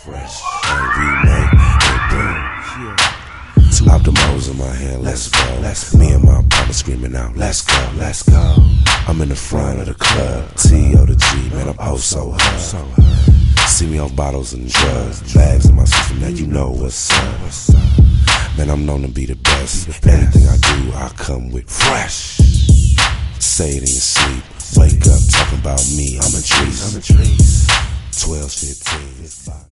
fresh. And we make it boom. Two Optimos in my hand, let's go. Me and my partner screaming out, let's go, let's go. I'm in the front of the club, T.O. to G, man, I'm oh so hot. See me off bottles and drugs, bags in my system, now you know what's up. Man, I'm known to be the best. Anything I do, I come with fresh. Say it in your sleep, wake up talking about me, I'm a trees. 12, 15.